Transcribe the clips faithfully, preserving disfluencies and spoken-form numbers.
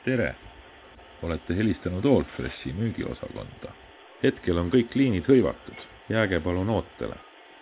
Tere! Olete helistanud Allfreshi müügiosakonda. Hetkel on kõik liinid hõivatud. Jääge palun ootele.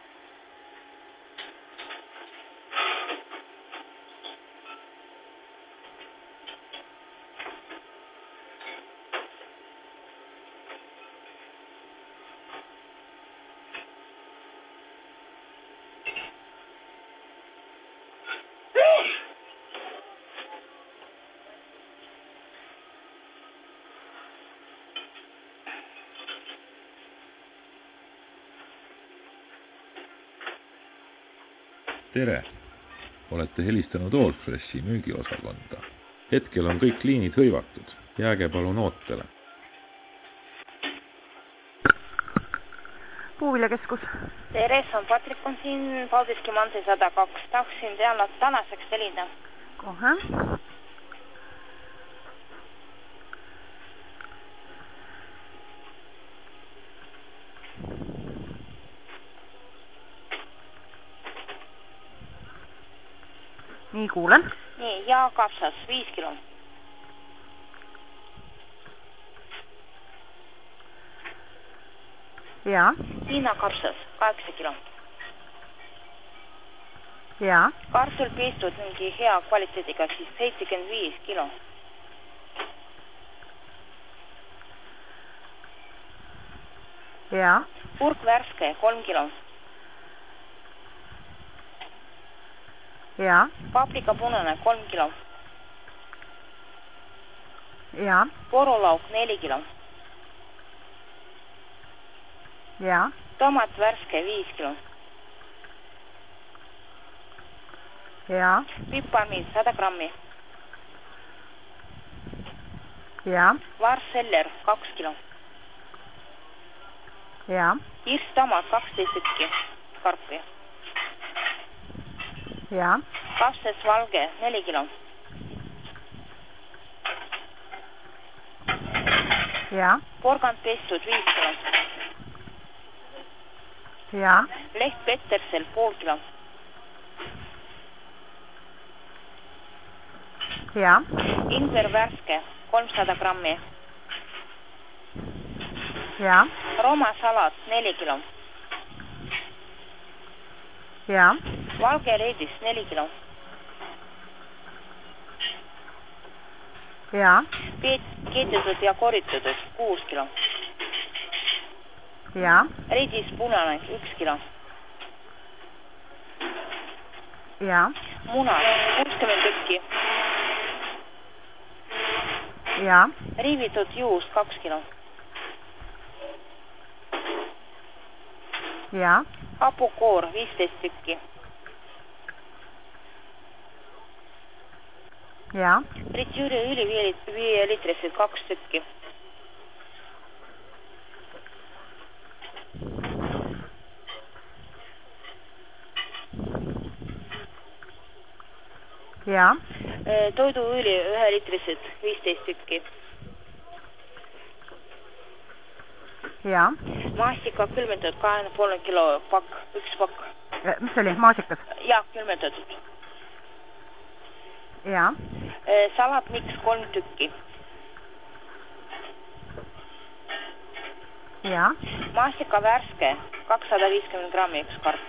Tere! Olete helistanud Allfreshi müügiosakonda. Hetkel on kõik liinid hõivatud. Jääge palun ootele. Puuviljakeskus. Tere, on Patrik on siin Paldiski Mansi sada kaks. Tahaksin teada tänaseks telida. Kohe. Nii, kuulen. Nii, ja kapsas, viis kilo. Ja. Hiina kapsas, kaheksa kilo. Ja. Kartul peestud mingi hea kvaliteediga, siis seitsekümmend viis kilo. Ja. Purk värske, kolm kilo. Ja. Paprika punane, kolm kilo. Ja. Porolauk, neli kilo. Ja. Tomat värske, viis kilo. Ja. Piparmiit, sada grammi. Ja. Varseller, kaks kilo. Ja. Irstomat, kaksteist tükki. Karpi. Ja. Kapsas valge, neli kilo. Ja. Porgand pestud, viis kilo. Ja. Leht Petersel, pool kilo. Ja. Ingver värske, kolmsada grammi. Ja. Roma salat, neli kilo. Ja. Valge reedis, neli kilo. Ja. Keedetud ja koritud, kuus kilo. Ja. Reedis punane, üks kilo. Ja. Muna, kuuskümmend tükki. Ja. Riivitud juust, kaks kilo. Ja. Hapukoor, viisteist tükki. Ja. Fritüüri õli viie liitrised, kaks tükki. Ja. Toiduõli ühe liitrised, viisteist tükki. Ja. Maastika külmentatud kahe poole kilo pakk, üks pakk. Mis oli? Maasikas? Ja, külmentatud. Ja. Salatmiks kolm tükki. Ja. Maastika värske, kakssada viiskümmend grammi, üks karp.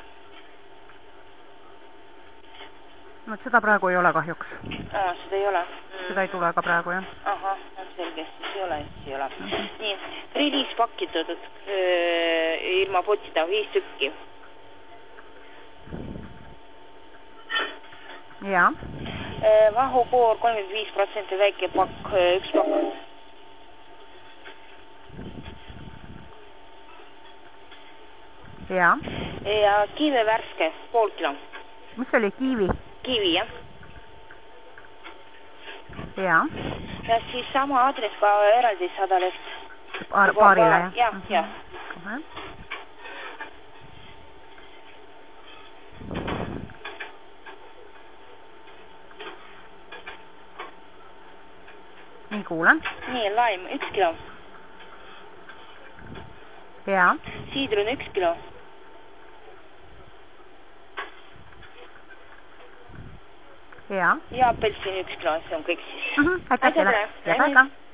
No, seda praegu ei ole kahjuks. Aa, seda ei ole. Mm. Seda ei tule ka praegu, jah. Aha, on selge, siis ei ole, siis ei ole. Mm -hmm. Nii, rilis pakitud öö, ilma potida, viis tükki. Ja. Vahukoor, kolmkümmend viis protsenti väike pakk, üks pakk. Ja. Ja kiive värske, pool kilo. Mis oli kiivi? Kiivi, jah. Ja. Ja siis sama adress ka eraldi sada leht. Paar, paarile, jah? Jah, jah. Kohe. Nii, kuulen. Nii, laim, üks kilo. Ja. Siidrun, üks kilo. jaa. ja apelsin üks klaas, see on kõik siis. aitäh teile, head aega!